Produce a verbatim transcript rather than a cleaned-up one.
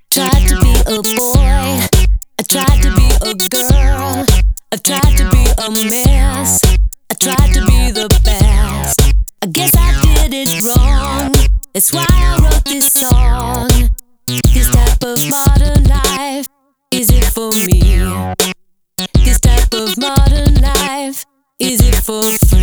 tried to be a boy, I tried to be a girl, I tried to be a mess, I tried to be the best. I guess I did it wrong, that's why I wrote this song. This type of modern life, is it for me? This type of modern life, is it for free?